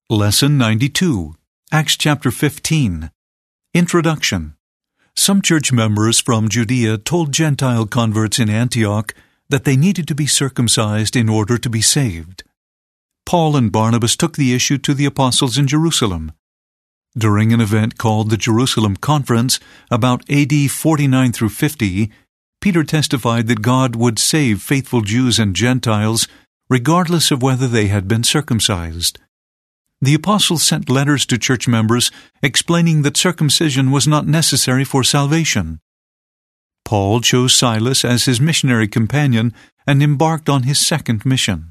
Lesson 92, Acts chapter 15. Introduction. Some church members from Judea told Gentile converts in Antioch that they needed to be circumcised in order to be saved. Paul and Barnabas took the issue to the apostles in Jerusalem. During an event called the Jerusalem Conference, about AD 49 through 50, Peter testified that God would save faithful Jews and Gentiles regardless of whether they had been circumcised. The apostles sent letters to church members explaining that circumcision was not necessary for salvation. Paul chose Silas as his missionary companion and embarked on his second mission.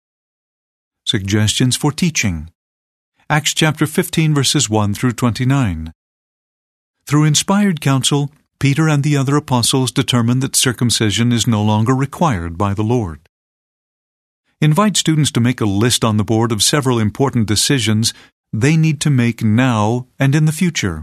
Suggestions for teaching. Acts chapter 15 verses 1 through 29. Through inspired counsel, Peter and the other apostles determined that circumcision is no longer required by the Lord. Invite students to make a list on the board of several important decisions they need to make now and in the future.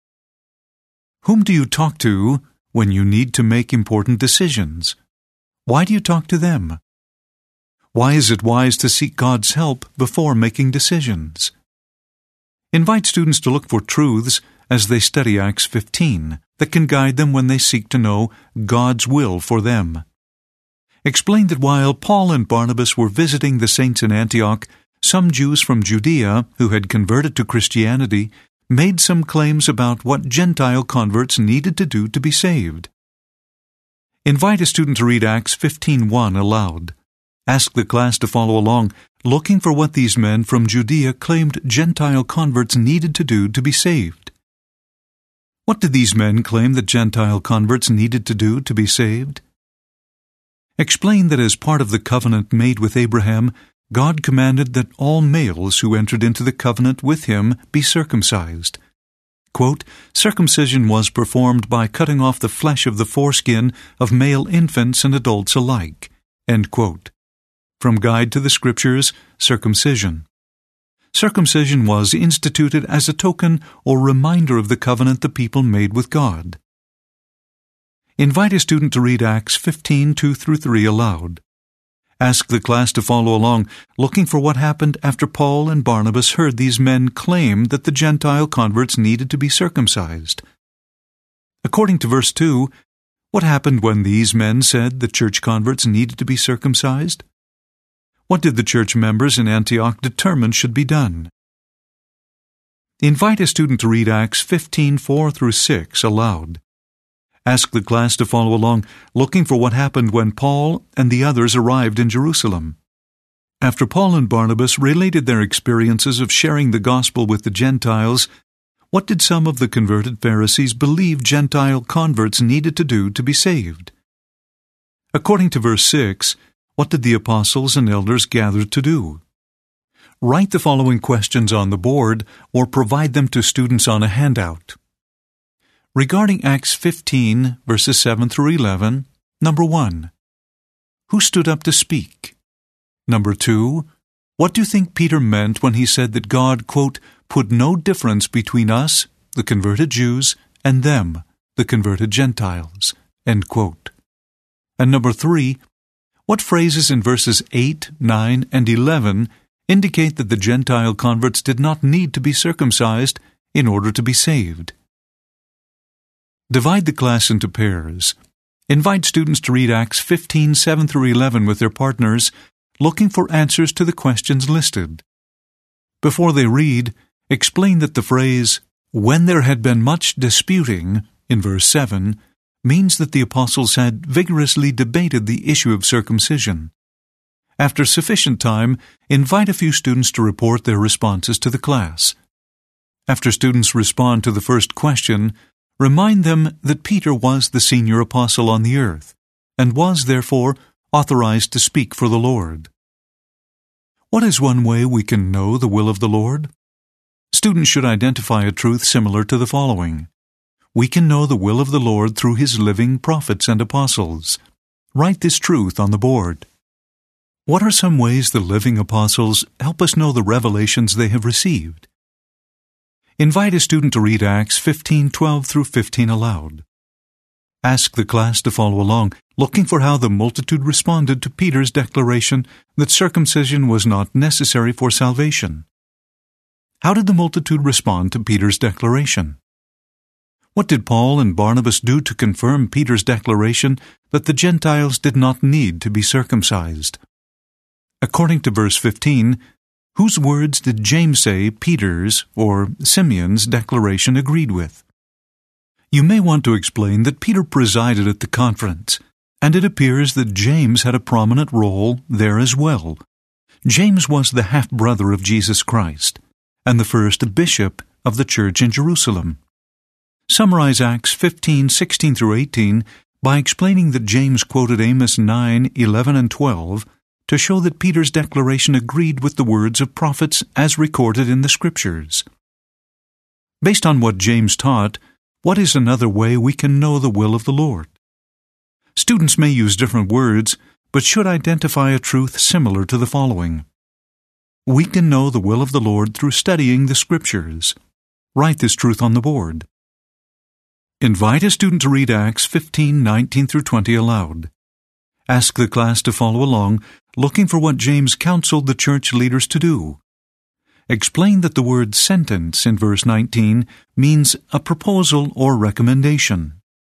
Whom do you talk to when you need to make important decisions? Why do you talk to them? Why is it wise to seek God's help before making decisions? Invite students to look for truths as they study Acts 15 that can guide them when they seek to know God's will for them. Explain that while Paul and Barnabas were visiting the saints in Antioch, some Jews from Judea who had converted to Christianity made some claims about what Gentile converts needed to do to be saved. Invite a student to read Acts 15:1 aloud. Ask the class to follow along, looking for what these men from Judea claimed Gentile converts needed to do to be saved. What did these men claim that Gentile converts needed to do to be saved? Explain that as part of the covenant made with Abraham, God commanded that all males who entered into the covenant with him be circumcised. Quote, circumcision was performed by cutting off the flesh of the foreskin of male infants and adults alike. End quote. From Guide to the Scriptures, Circumcision. Circumcision was instituted as a token or reminder of the covenant the people made with God. Invite a student to read Acts 15:2 through 3 aloud. Ask the class to follow along, looking for what happened after Paul and Barnabas heard these men claim that the Gentile converts needed to be circumcised. According to verse 2, what happened when these men said the church converts needed to be circumcised? What did the church members in Antioch determine should be done? Invite a student to read Acts 15:4 through 6 aloud. Ask the class to follow along, looking for what happened when Paul and the others arrived in Jerusalem. After Paul and Barnabas related their experiences of sharing the gospel with the Gentiles, what did some of the converted Pharisees believe Gentile converts needed to do to be saved? According to verse 6, what did the apostles and elders gather to do? Write the following questions on the board or provide them to students on a handout. Regarding Acts 15, verses 7 through 11, number 1, who stood up to speak? Number 2, what do you think Peter meant when he said that God, quote, put no difference between us, the converted Jews, and them, the converted Gentiles, end quote? And number 3, what phrases in verses 8, 9, and 11 indicate that the Gentile converts did not need to be circumcised in order to be saved? Divide the class into pairs. Invite students to read Acts 15:7 through 11 with their partners, looking for answers to the questions listed. Before they read, explain that the phrase, when there had been much disputing, in verse 7, means that the apostles had vigorously debated the issue of circumcision. After sufficient time, invite a few students to report their responses to the class. After students respond to the first question, remind them that Peter was the senior apostle on the earth, and was, therefore, authorized to speak for the Lord. What is one way we can know the will of the Lord? Students should identify a truth similar to the following. We can know the will of the Lord through His living prophets and apostles. Write this truth on the board. What are some ways the living apostles help us know the revelations they have received? Invite a student to read Acts 15:12 through 15 aloud. Ask the class to follow along, looking for how the multitude responded to Peter's declaration that circumcision was not necessary for salvation. How did the multitude respond to Peter's declaration? What did Paul and Barnabas do to confirm Peter's declaration that the Gentiles did not need to be circumcised? According to verse 15, whose words did James say Peter's or Simeon's declaration agreed with? You may want to explain that Peter presided at the conference, and it appears that James had a prominent role there as well. James was the half-brother of Jesus Christ, and the first bishop of the church in Jerusalem. Summarize Acts 15:16 through 18 by explaining that James quoted Amos 9:11 and 12 to show that Peter's declaration agreed with the words of prophets as recorded in the Scriptures. Based on what James taught, what is another way we can know the will of the Lord? Students may use different words, but should identify a truth similar to the following. We can know the will of the Lord through studying the Scriptures. Write this truth on the board. Invite a student to read Acts 15:19 through 20 aloud. Ask the class to follow along, looking for what James counseled the church leaders to do. Explain that the word sentence in verse 19 means a proposal or recommendation.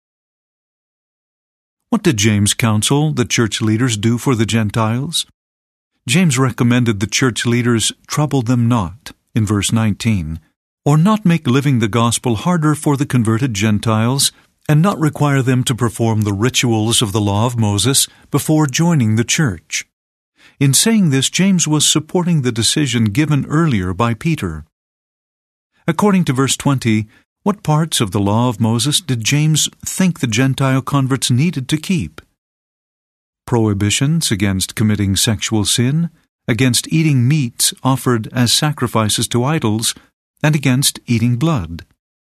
What did James counsel the church leaders do for the Gentiles? James recommended the church leaders trouble them not, in verse 19, or not make living the gospel harder for the converted Gentiles, and not require them to perform the rituals of the law of Moses before joining the church. In saying this, James was supporting the decision given earlier by Peter. According to verse 20, what parts of the law of Moses did James think the Gentile converts needed to keep? Prohibitions against committing sexual sin, against eating meats offered as sacrifices to idols, and against eating blood.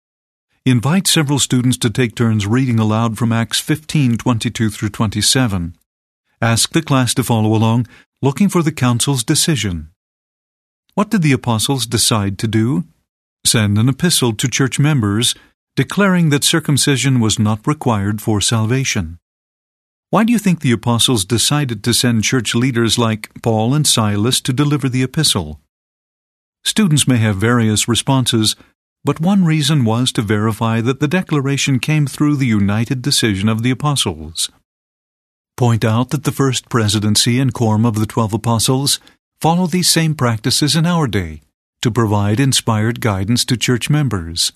Invite several students to take turns reading aloud from Acts 15:22 through 27. Ask the class to follow along, looking for the council's decision. What did the apostles decide to do? Send an epistle to church members, declaring that circumcision was not required for salvation. Why do you think the apostles decided to send church leaders like Paul and Silas to deliver the epistle? Students may have various responses, but one reason was to verify that the declaration came through the united decision of the apostles. Point out that the first presidency and quorum of the 12 apostles follow these same practices in our day to provide inspired guidance to church members.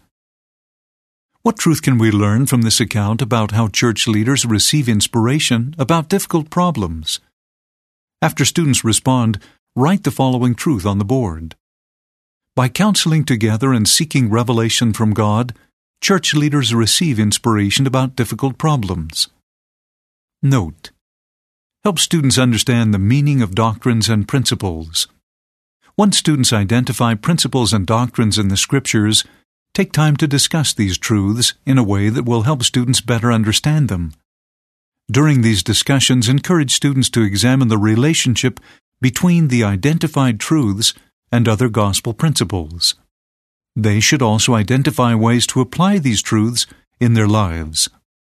What truth can we learn from this account about how church leaders receive inspiration about difficult problems? After students respond, write the following truth on the board. By counseling together and seeking revelation from God, church leaders receive inspiration about difficult problems. Note: help students understand the meaning of doctrines and principles. Once students identify principles and doctrines in the Scriptures, take time to discuss these truths in a way that will help students better understand them. During these discussions, encourage students to examine the relationship between the identified truths and other gospel principles. They should also identify ways to apply these truths in their lives.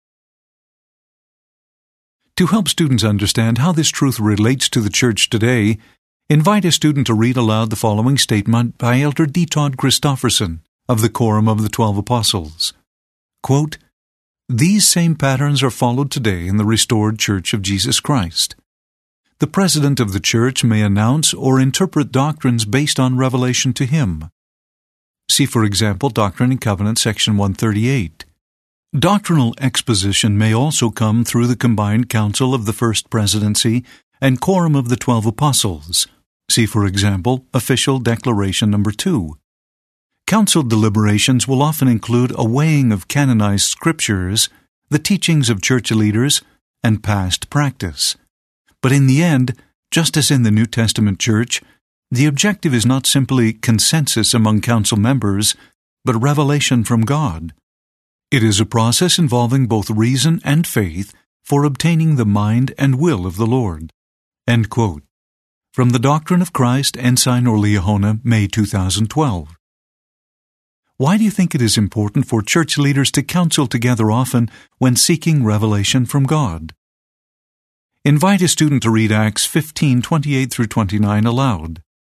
To help students understand how this truth relates to the church today, invite a student to read aloud the following statement by Elder D. Todd Christofferson of the Quorum of the 12 Apostles. Quote, "These same patterns are followed today in the restored Church of Jesus Christ. The president of the church may announce or interpret doctrines based on revelation to him. See, for example, Doctrine and Covenants, section 138. Doctrinal exposition may also come through the combined council of the First Presidency and Quorum of the 12 Apostles. See, for example, Official Declaration number 2. Council deliberations will often include a weighing of canonized scriptures, the teachings of church leaders, and past practice. But in the end, just as in the New Testament church, the objective is not simply consensus among council members, but revelation from God. It is a process involving both reason and faith for obtaining the mind and will of the Lord." End quote. From the Doctrine of Christ, Ensign or Liahona, May 2012. Why do you think it is important for church leaders to counsel together often when seeking revelation from God? Invite a student to read Acts 15:28 through 29 aloud.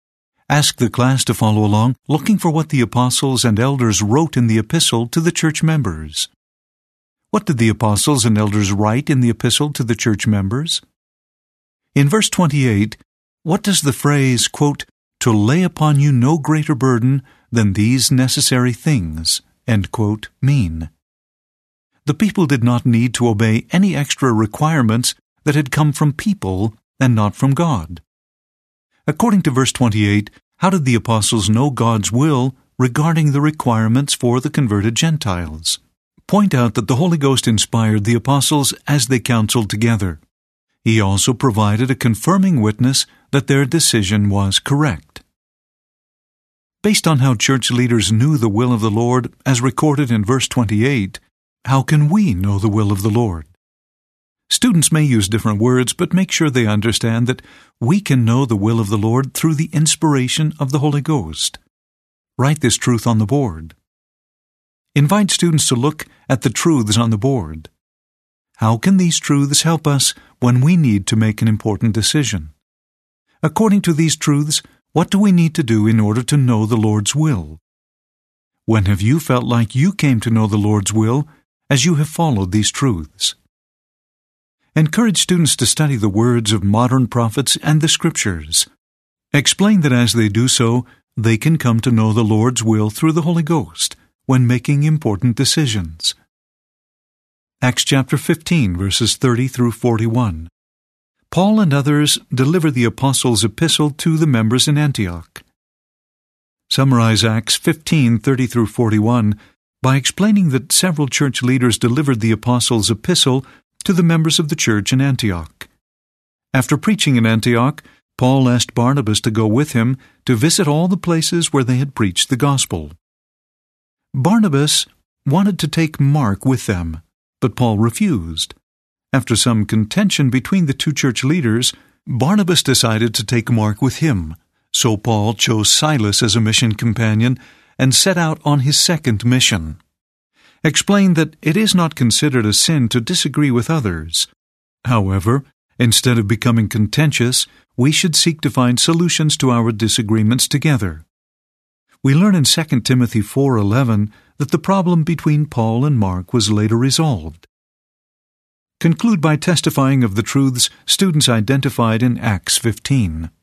Ask the class to follow along, looking for what the apostles and elders wrote in the epistle to the church members. What did the apostles and elders write in the epistle to the church members? In verse 28, what does the phrase, quote, "to lay upon you no greater burden than these necessary things," end quote, mean? The people did not need to obey any extra requirements that had come from people and not from God. According to verse 28, how did the apostles know God's will regarding the requirements for the converted Gentiles? Point out that the Holy Ghost inspired the apostles as they counseled together. He also provided a confirming witness that their decision was correct. Based on how church leaders knew the will of the Lord, as recorded in verse 28, how can we know the will of the Lord? Students may use different words, but make sure they understand that we can know the will of the Lord through the inspiration of the Holy Ghost. Write this truth on the board. Invite students to look at the truths on the board. How can these truths help us when we need to make an important decision? According to these truths, what do we need to do in order to know the Lord's will? When have you felt like you came to know the Lord's will as you have followed these truths? Encourage students to study the words of modern prophets and the Scriptures. Explain that as they do so, they can come to know the Lord's will through the Holy Ghost when making important decisions. Acts chapter 15, verses 30 through 41. Paul and others deliver the apostles' epistle to the members in Antioch. Summarize Acts 15, 30 through 41 by explaining that several church leaders delivered the apostles' epistle to the members of the church in Antioch. After preaching in Antioch, Paul asked Barnabas to go with him to visit all the places where they had preached the gospel. Barnabas wanted to take Mark with them, but Paul refused. After some contention between the two church leaders, Barnabas decided to take Mark with him, so Paul chose Silas as a mission companion and set out on his second mission. Explain that it is not considered a sin to disagree with others. However, instead of becoming contentious, we should seek to find solutions to our disagreements together. We learn in 2 Timothy 4:11 that the problem between Paul and Mark was later resolved. Conclude by testifying of the truths students identified in Acts 15.